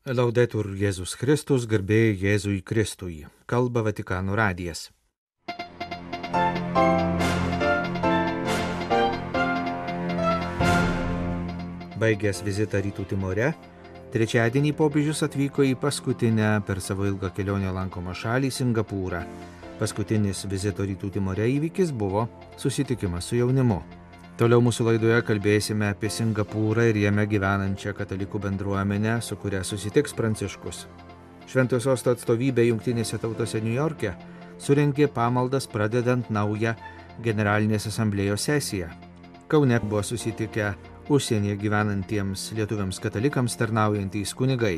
Laudetur Jėzus Kristus, garbė Jėzui Kristui. Kalba Vatikano radijas. Baigęs vizitą Rytų Timore, trečiadienį popiežius atvyko į paskutinę per savo ilgą kelionę lankomą šalį Singapūrą. Paskutinis vizito Rytų Timore įvykis buvo susitikimas su jaunimu. Toliau mūsų laidoje kalbėsime apie Singapūrą ir jame gyvenančią katalikų bendruomenę, su kuria susitiks Pranciškus. Šventojo Sosto atstovybė Jungtinėse tautose Niujorke surengė pamaldas pradedant naują Generalinės asamblėjos sesiją. Kaune buvo susitikę užsienyje gyvenantiems lietuviams katalikams tarnaujantys kunigai.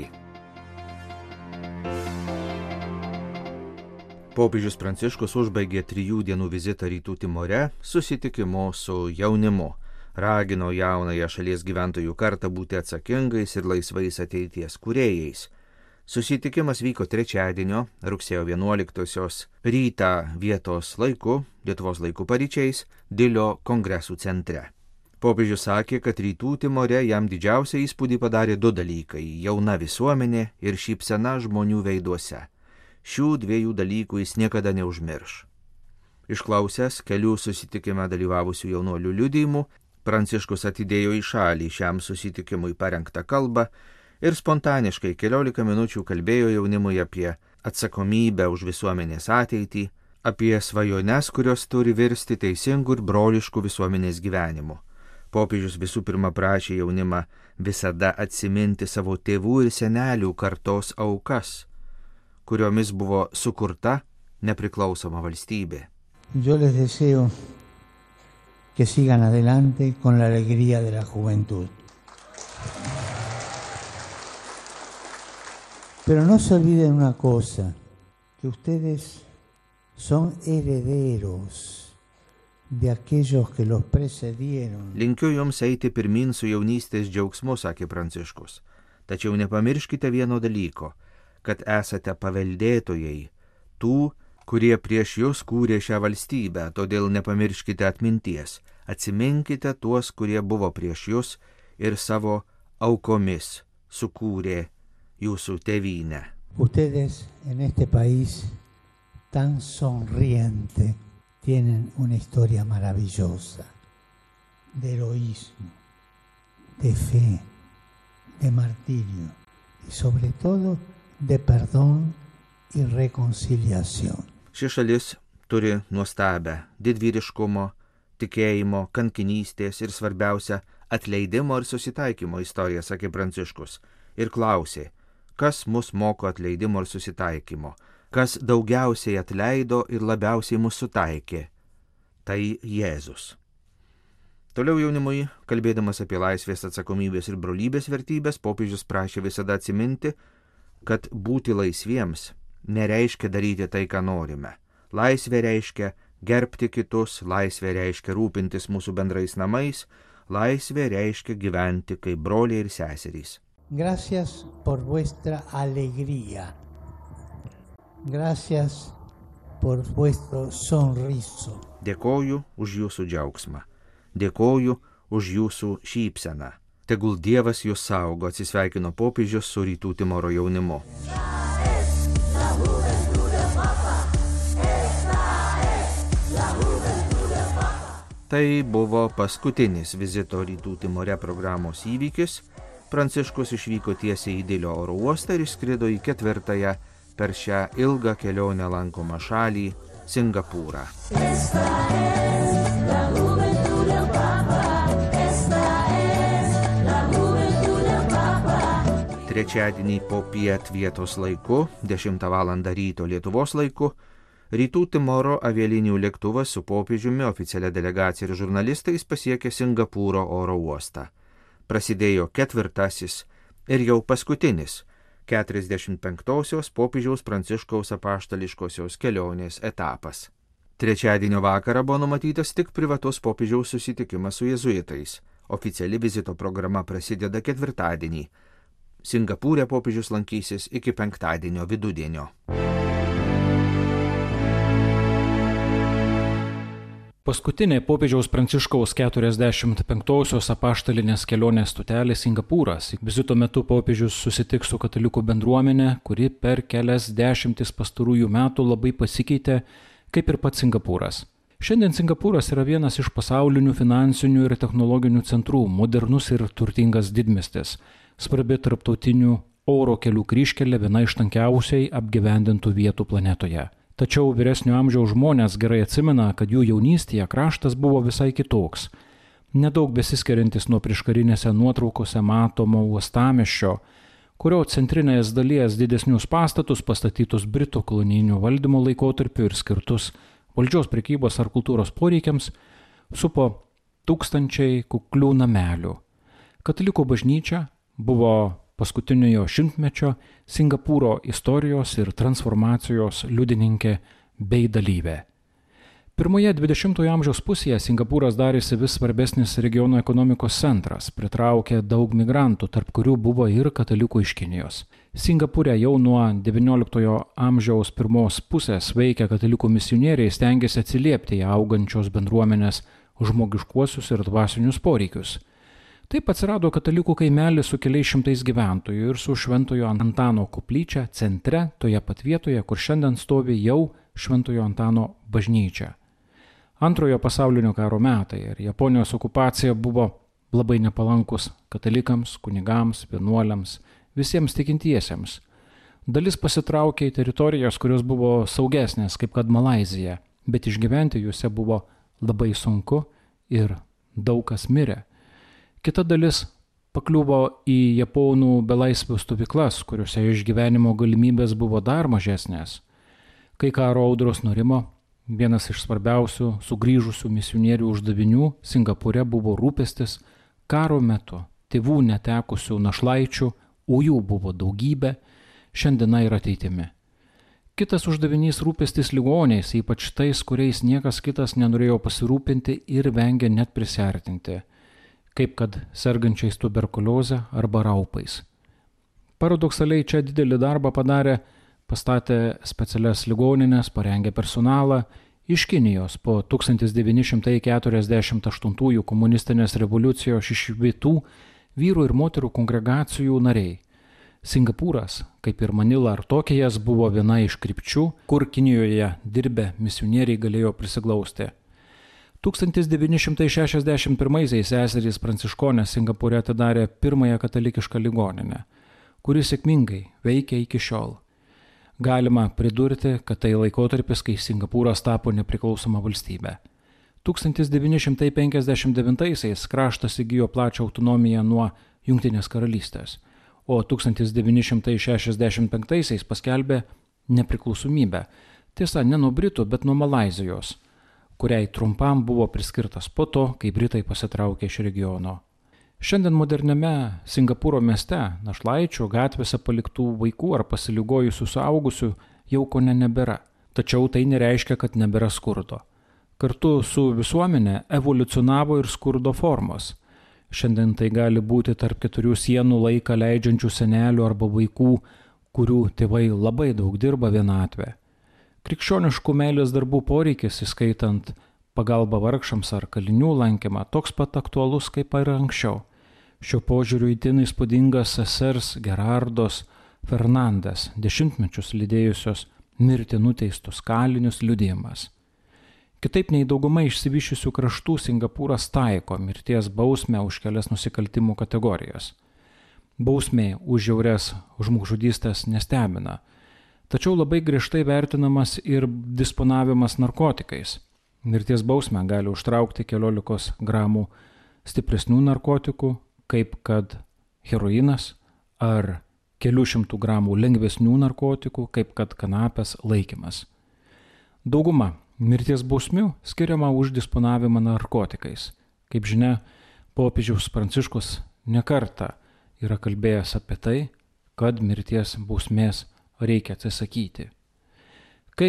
Popiežius Pranciškus užbaigė 3 dienų vizitą Rytų Timore susitikimu su jaunimu. Ragino jaunąją šalies gyventojų kartą būti atsakingais ir laisvais ateities kūrėjais. Susitikimas vyko trečiadienio, rugsėjo 11-osios rytą vietos laiku, Lietuvos laiku paryčiais, Dilio kongresų centre. Popiežius sakė, kad Rytų Timore jam didžiausią įspūdį padarė 2 dalykai – jauna visuomenė ir šypsena žmonių veiduose. Šių 2 dalykų jis niekada neužmirš. Išklausęs kelių susitikime dalyvavusių jaunuolių liudijimų, Pranciškus atidėjo į šalį šiam susitikimui parengtą kalbą ir spontaniškai 15 minučių kalbėjo jaunimui apie atsakomybę už visuomenės ateitį, apie svajones, kurios turi virsti teisingų ir broliškų visuomenės gyvenimu. Popiežius visų pirma prašė jaunimą visada atsiminti savo tėvų ir senelių kartos aukas, kuriomis buvo sukurta nepriklausoma valstybė. Yo les deseo que sigan adelante con la alegría de la juventud. Pero no se olviden una cosa, que ustedes son herederos de aquellos que los precedieron. Linkiu jums eiti pirmin su jaunystės džiaugsmu, sakė Pranciškus. Tačiau nepamirškite vieno dalyko, kad esate paveldėtojai tų, kurie prieš jūs kūrė šią valstybę, todėl nepamirškite atminties, atsiminkite tuos, kurie buvo prieš jūs ir savo aukomis sukūrė jūsų tėvynę. Ustedes en este país tan sonriente tienen una historia maravillosa de heroísmo, de fe, de martirio y sobre todo de perdón y reconciliación. Ši šalis turi nuostabę didvyriškumo, tikėjimo, kankinystės ir svarbiausia atleidimo ir susitaikymo istoriją, sakė Pranciškus, ir klausė, kas mus moko atleidimo ir susitaikymo, kas daugiausiai atleido ir labiausiai mus sutaikė. Tai Jėzus. Toliau jaunimui, kalbėdamas apie laisvės, atsakomybės ir brolybės vertybės, popiežius prašė visada atsiminti, kad būti laisviems nereiškia daryti tai, ką norime. Laisvė reiškia gerbti kitus, laisvė reiškia rūpintis mūsų bendrais namais, laisvė reiškia gyventi kaip broliai ir seserys. Gracias por vuestra alegría. Gracias por vuestro sonriso. Dėkoju už jūsų džiaugsmą. Dėkoju už jūsų šypseną. Tegul Dievas jūs saugo, atsisveikino popiežius su Rytų Timoro jaunimu. Tai buvo paskutinis vizito Rytų Timore programos įvykis. Pranciškus išvyko tiesiai į Dilio oro uostą ir išskrido į 4. per šią ilgą kelionę lankomą šalį Singapūrą. Trečiadienį popiet vietos laiku, 10 val. Ryto Lietuvos laiku, Rytų Timoro avialinijų lėktuvas su popiežiumi, oficialia delegacija ir žurnalistais pasiekė Singapūro oro uostą. Prasidėjo 4. ir jau paskutinis 45-osios popiežiaus Pranciškaus apaštališkosios kelionės etapas. Trečiadienio vakarą buvo numatytas tik privatus popiežiaus susitikimas su jėzuitais. Oficiali vizito programa prasideda 4. Singapūre popiežius lankysis iki 5. vidudienio. Paskutinė popiežiaus Pranciškaus 45-osios apaštalinės kelionės stotelė Singapūras. Vizito metu popiežius susitiks su katalikų bendruomenė, kuri per kelias dešimtis pastarųjų metų labai pasikeitė, kaip ir pats Singapūras. Šiandien Singapūras yra vienas iš pasaulinių finansinių ir technologinių centrų, modernus ir turtingas didmiestis, svarbi tarptautinių oro kelių kryžkelė, viena iš tankiausiai apgyvendintų vietų planetoje. Tačiau vyresnio amžiaus žmonės gerai atsimena, kad jų jaunystėje kraštas buvo visai kitoks. Nedaug besiskiriantis nuo prieškarinėse nuotraukose matomo uostamiesčio, kurio centrinės dalies didesnius pastatus pastatytus Britų kolonijinio valdymo laikotarpiu ir skirtus valdžios prekybos ar kultūros poreikiams, supo tūkstančiai kuklių namelių. Katalikų bažnyčia buvo paskutiniojo šimtmečio Singapūro istorijos ir transformacijos liudininkė bei dalyvė. Pirmoje 20-ojo amžiaus pusėje Singapūras darėsi vis svarbesnis regiono ekonomikos centras, pritraukė daug migrantų, tarp kurių buvo ir katalikų iš Kinijos. Singapūre jau nuo 19-ojo amžiaus pirmos pusės veikę katalikų misionieriai stengiasi atsiliepti į augančios bendruomenės žmogiškuosius ir dvasinius poreikius. Taip atsirado katalikų kaimelis su keliais šimtais gyventojų ir su Šventojo Antano koplyčia centre, toje pat vietoje, kur šiandien stovi jau Šventojo Antano bažnyčia. Antrojo pasaulinio karo metai ir Japonijos okupacija buvo labai nepalankus katalikams, kunigams, vienuoliams, visiems tikintiesiems. Dalis pasitraukė į teritorijas, kurios buvo saugesnės, kaip kad Malaizija, bet išgyventi juose buvo labai sunku ir daug kas mirė. Kita dalis pakliuvo į japonų belaisvių stovyklas, kuriuose išgyvenimo galimybės buvo dar mažesnės. Kai karo audros nurimo, vienas iš svarbiausių sugrįžusių misionierių uždavinių Singapūre buvo rūpestis karo metu tėvų netekusių našlaičių, o jų buvo daugybė, šiandiena ir ateitimi. Kitas uždavinys rūpestis ligoniais, ypač tais, kuriais niekas kitas nenorėjo pasirūpinti ir vengė net prisiartinti, kaip kad sergančiais tuberkulioze arba raupais. Paradoksaliai čia didelį darbą padarė, pastatė specialias ligoninės, parengė personalą iš Kinijos po 1948 komunistinės revoliucijos išvytų vyrų ir moterų kongregacijų nariai. Singapūras, kaip ir Manila ar Tokijas, buvo viena iš krypčių, kur Kinijoje dirbę misionieriai galėjo prisiglausti. 1961 seserys pranciškonės Singapūre atidarė pirmąją katalikišką ligoninę, kuri sėkmingai veikia iki šiol. Galima pridurti, kad tai laikotarpis, kai Singapūras tapo nepriklausoma valstybė. 1959 kraštas įgijo plačią autonomiją nuo Jungtinės karalystės, o 1965 paskelbė nepriklausomybę, tiesa, ne nuo Britų, bet nuo Malaizijos, kuriai trumpam buvo priskirtas po to, kai Britai pasitraukė iš regiono. Šiandien moderniame Singapūro mieste našlaičių gatvėse paliktų vaikų ar pasiligojusių suaugusių jau kone nebėra. Tačiau tai nereiškia, kad nebėra skurdo. Kartu su visuomenė evoliucionavo ir skurdo formos. Šiandien tai gali būti tarp keturių sienų laiką leidžiančių senelių arba vaikų, kurių tėvai labai daug dirba vienatvė. Krikščioniškų meilės darbų poreikis, įskaitant pagalbą vargšams ar kalinių lankymą, toks pat aktualus kaip ir anksčiau. Šio požiūriu itin įspūdingas sesers Gerardos Fernandes dešimtmečius lydėjusios mirti nuteistus kalinius liudijimas. Kitaip nei dauguma išsivysčiusių kraštų, Singapūras taiko mirties bausmę už kelias nusikaltimų kategorijas. Bausmė už žiaurias žmogžudystės nestebina, tačiau labai griežtai vertinamas ir disponavimas narkotikais. Mirties bausmę gali užtraukti 15 gramų stipresnių narkotikų, kaip kad heroinas, ar kelių šimtų gramų lengvesnių narkotikų, kaip kad kanapės laikymas. Dauguma mirties bausmių skiriama už disponavimą narkotikais. Kaip žinia, popiežius Pranciškus nekartą yra kalbėjęs apie tai, kad mirties bausmės reikia atsisakyti. Kai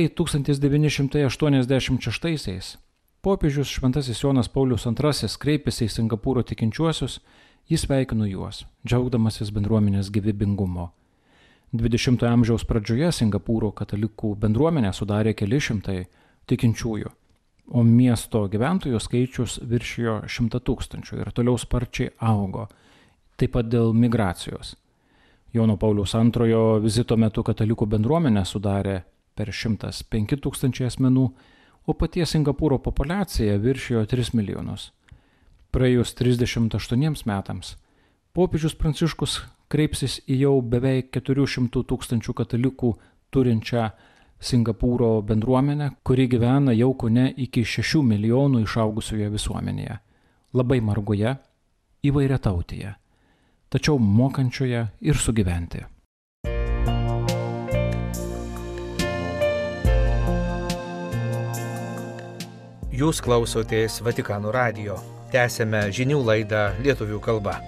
1986 popiežius Šventasis Jonas Paulius II kreipėsi į Singapūro tikinčiuosius, jis sveikino juos, džiaugdamasis bendruomenės gyvybingumo. 20-ojo amžiaus pradžioje Singapūro katalikų bendruomenę sudarė keli šimtai tikinčiųjų. o miesto gyventojų skaičius viršijo 100 000 ir toliau sparčiai augo, taip pat dėl migracijos. Jono Pauliaus II vizito metu katalikų bendruomenę sudarė per 105 000 asmenų, o paties Singapūro populiacija viršijo 3 milijonus. Praėjus 38 metams, popiežius Pranciškus kreipsis į jau beveik 400 000 katalikų turinčią Singapūro bendruomenę, kuri gyvena jau kone iki 6 milijonų išaugusioje visuomenėje, labai margoje, įvairiatautėje, tačiau mokančioje ir sugyventi. Jūs klausotės Vatikano radijo. Tęsėme žinių laidą lietuvių kalba.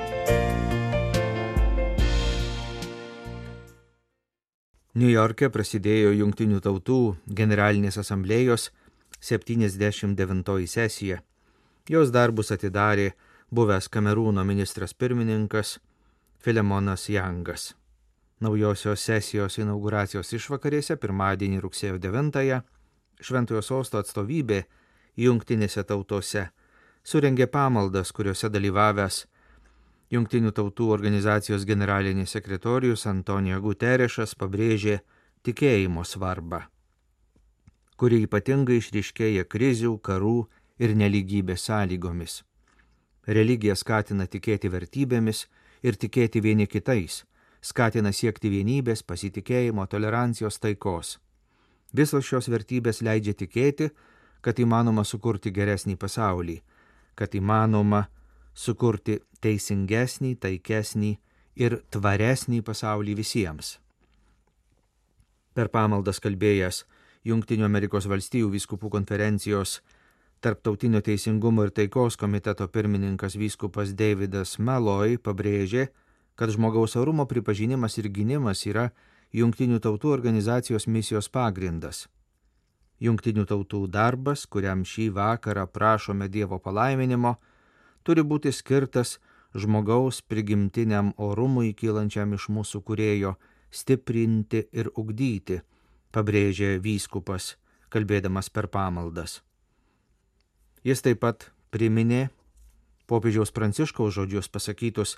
Niujorke prasidėjo Jungtinių tautų generalinės asamblėjos 79 sesija. Jos darbus atidarė buvęs Kamerūno ministras pirmininkas Filemonas Yangas. Naujosios sesijos inauguracijos išvakarėse pirmadienį rugsėjo 9 Šventojo Sosto atstovybė Jungtinėse tautose surengė pamaldas, kuriuose dalyvavęs Jungtinių tautų organizacijos generalinis sekretorius Antonio Guterešas pabrėžė tikėjimo svarbą, kuri ypatingai išryškėja krizių, karų ir nelygybės sąlygomis. Religija skatina tikėti vertybėmis ir tikėti vieni kitais, skatina siekti vienybės, pasitikėjimo, tolerancijos, taikos. Visos šios vertybės leidžia tikėti, kad įmanoma sukurti geresnį pasaulį, kad įmanoma sukurti teisingesnį, taikesnį ir tvaresnį pasaulį visiems. Per pamaldas kalbėjęs Jungtinių Amerikos valstijų vyskupų konferencijos Tarptautinio teisingumo ir taikos komiteto pirmininkas vyskupas Davidas Malloy pabrėžė, kad žmogaus orumo pripažinimas ir gynimas yra Jungtinių tautų organizacijos misijos pagrindas. Jungtinių tautų darbas, kuriam šį vakarą prašome Dievo palaiminimo, turi būti skirtas žmogaus prigimtiniam orumui kylančiam iš mūsų Kūrėjo stiprinti ir ugdyti, pabrėžė vyskupas, kalbėdamas per pamaldas. Jis taip pat priminė popiežiaus Pranciškaus žodžius pasakytus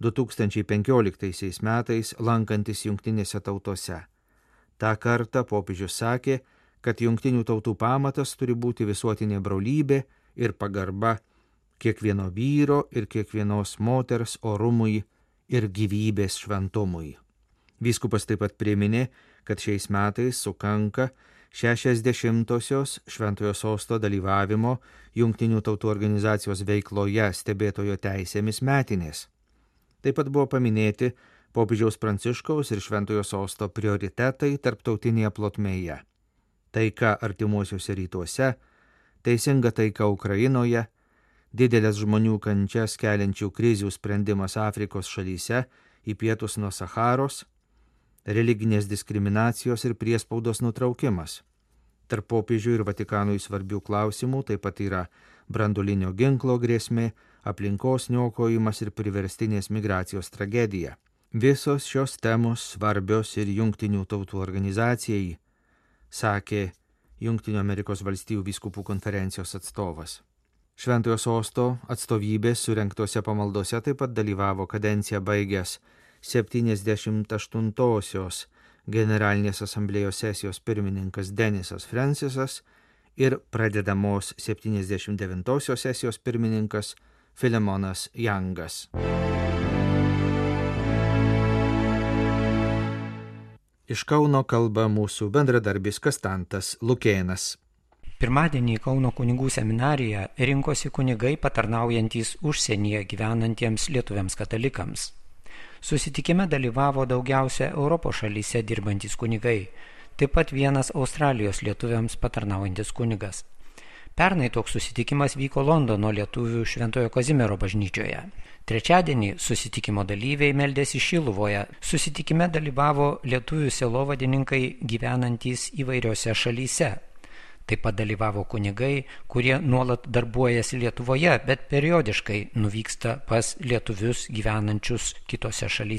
2015 metais lankantis Jungtinėse tautose. Ta kartą popiežius sakė, kad Jungtinių tautų pamatas turi būti visuotinė brolybė ir pagarba kiekvieno vyro ir kiekvienos moters orumui ir gyvybės šventumui. Vyskupas taip pat priminė, kad šiais metais sukanka 60-osios Šventojo Sosto dalyvavimo Jungtinių tautų organizacijos veikloje stebėtojo teisėmis metinės. Taip pat buvo paminėti popiežiaus Pranciškaus ir Šventojo Sosto prioritetai tarptautinėje plotmėje. Taika artimuosiuose rytuose, teisinga taika Ukrainoje, didelės žmonių kančias keliančių krizių sprendimas Afrikos šalyse į pietus nuo Saharos, religinės diskriminacijos ir priespaudos nutraukimas. Tarp popiežių ir Vatikanui svarbių klausimų taip pat yra branduolinio ginklo grėsmė, aplinkos niokojimas ir priverstinės migracijos tragedija. Visos šios temos svarbios ir Jungtinių tautų organizacijai, sakė Jungtinių Amerikos valstijų vyskupų konferencijos atstovas. Šventojo Sosto atstovybės surengtose pamaldose taip pat dalyvavo kadenciją baigęs 78-osios generalinės asamblėjos sesijos pirmininkas Denisas Francisas ir pradedamos 79-osios sesijos pirmininkas Filemonas Yangas. Iš Kauno kalba mūsų bendradarbis Kastantas Lukėnas. Pirmadienį Kauno kunigų seminariją rinkosi kunigai patarnaujantys užsienyje gyvenantiems lietuviams katalikams. Susitikime dalyvavo daugiausia Europos šalyse dirbantys kunigai, taip pat vienas Australijos lietuviams patarnaujantis kunigas. Pernai toks susitikimas vyko Londono lietuvių Šventojo Kazimiero bažnyčioje. Trečiadienį susitikimo dalyviai meldėsi Šiluvoje. Susitikime dalyvavo lietuvių sielovadininkai gyvenantys įvairiose šalyse. Taip pat dalyvavo kunigai, kurie nuolat darbuojasi Lietuvoje, bet periodiškai nuvyksta pas lietuvius gyvenančius kitose šalyse.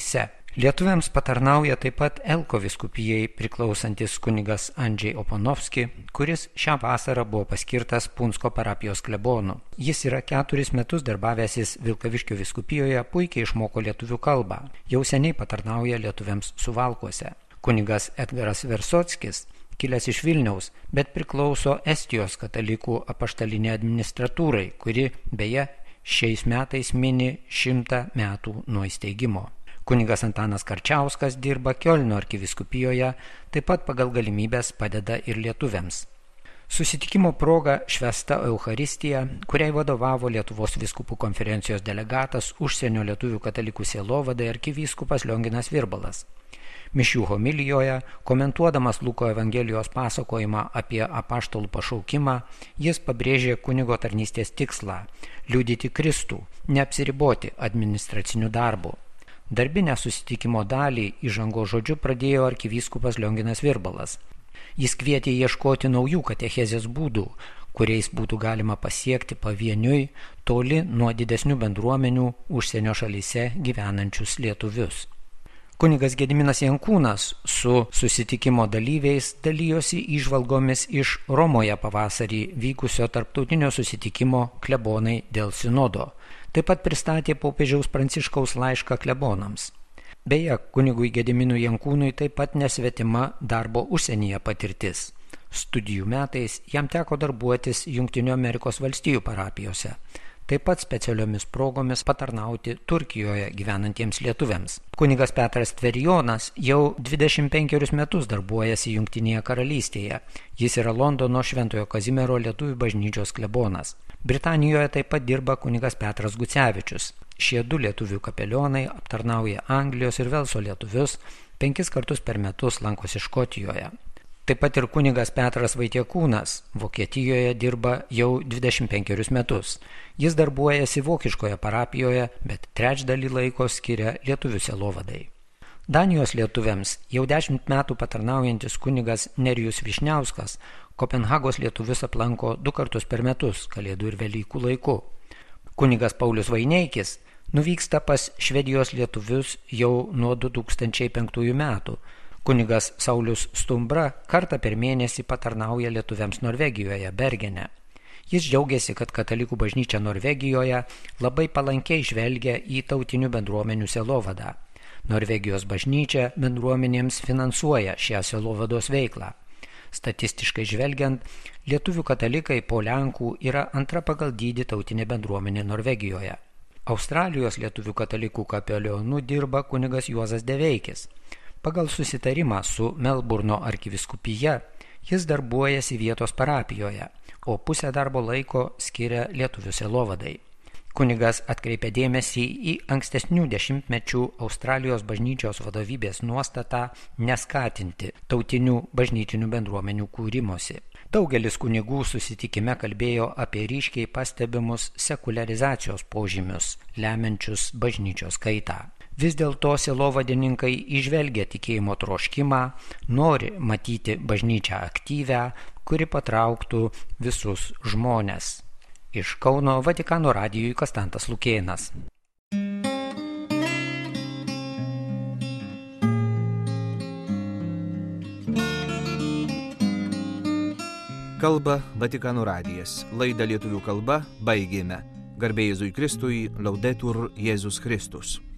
Lietuviams patarnauja taip pat Elko vyskupijai priklausantis kunigas Andžiai Oponovski, kuris šią vasarą buvo paskirtas Punsko parapijos klebonu. Jis yra 4 metus darbavęsis Vilkaviškio vyskupijoje, puikiai išmoko lietuvių kalbą, jau seniai patarnauja lietuviams Suvalkuose. Kunigas Edgaras Versockis, kilęs iš Vilniaus, bet priklauso Estijos katalikų apaštalinė administratūrai, kuri beje šiais metais mini 100 metų nuo įsteigimo. Kunigas Antanas Karčiauskas dirba Kiolno arkivyskupijoje, taip pat pagal galimybės padeda ir lietuviams. Susitikimo proga švęsta Eucharistija, kuriai vadovavo Lietuvos vyskupų konferencijos delegatas užsienio lietuvių katalikų sielovadai arkivyskupas Lionginas Virbalas. Mišių homilijoje, komentuodamas Luko Evangelijos pasakojimą apie apaštalų pašaukimą, jis pabrėžė kunigo tarnystės tikslą – liudyti Kristų, neapsiriboti administraciniu darbu. Darbinę susitikimo dalį įžangos žodžiu pradėjo arkivyskupas Lionginas Virbalas. Jis kvietė ieškoti naujų katechezės būdų, kuriais būtų galima pasiekti pavieniui toli nuo didesnių bendruomenių užsienio šalyse gyvenančius lietuvius. Kunigas Gediminas Jankūnas su susitikimo dalyviais dalijosi įžvalgomis iš Romoje pavasarį vykusio tarptautinio susitikimo klebonai dėl sinodo. Taip pat pristatė popiežiaus Pranciškaus laišką klebonams. Beje, kunigui Gediminui Jankūnui taip pat nesvetima darbo užsienyje patirtis. Studijų metais jam teko darbuotis Jungtinių Amerikos valstijų parapijose, taip pat specialiomis progomis patarnauti Turkijoje gyvenantiems lietuviams. Kunigas Petras Tverijonas jau 25 metus darbuojasi Jungtinėje karalystėje. Jis yra Londono Šventojo Kazimiero lietuvių bažnyčios klebonas. Britanijoje taip pat dirba kunigas Petras Gucevičius. Šie 2 lietuvių kapelionai aptarnauja Anglijos ir Velso lietuvius, 5 kartus per metus lankosi Škotijoje. Taip pat ir kunigas Petras Vaitiekūnas Vokietijoje dirba jau 25 metus. Jis darbuojasi vokiškoje parapijoje, bet trečdalį laiko skiria lietuvių sielovadai. Danijos lietuviams jau 10 metų patarnaujantis kunigas Nerijus Višniauskas Kopenhagos lietuvius aplanko 2 kartus per metus, Kalėdų ir Velykų laiku. Kunigas Paulius Vaineikis nuvyksta pas Švedijos lietuvius jau nuo 2005 metų. Kunigas Saulius Stumbra kartą per mėnesį patarnauja lietuviams Norvegijoje, Bergene. Jis džiaugiasi, kad katalikų bažnyčia Norvegijoje labai palankiai žvelgia į tautinių bendruomenių sielovadą. Norvegijos bažnyčia bendruomenėms finansuoja šią sielovados veiklą. Statistiškai žvelgiant, lietuvių katalikai po Lenkų yra antra pagal dydį tautinė bendruomenė Norvegijoje. Australijos lietuvių katalikų kapelionu dirba kunigas Juozas Deveikis. Pagal susitarimą su Melburno arkivyskupija jis darbuojasi vietos parapijoje, o pusę darbo laiko skiria lietuvių sielovadai. Kunigas atkreipė dėmesį į ankstesnių dešimtmečių Australijos bažnyčios vadovybės nuostatą neskatinti tautinių bažnytinių bendruomenių kūrimosi. Daugelis kunigų susitikime kalbėjo apie ryškiai pastebimus sekuliarizacijos požymius, lemiančius bažnyčios kaitą. Vis dėlto sielovadininkai įžvelgia tikėjimo troškimą, nori matyti bažnyčią aktyvią, kuri patrauktų visus žmones. Iš Kauno Vatikano radijui Konstantas Lukėnas. Kalba Vatikano radijas. Laidą lietuvių kalba baigėme. Garbė Jėzui Kristui, Laudetur Jėzus Kristus.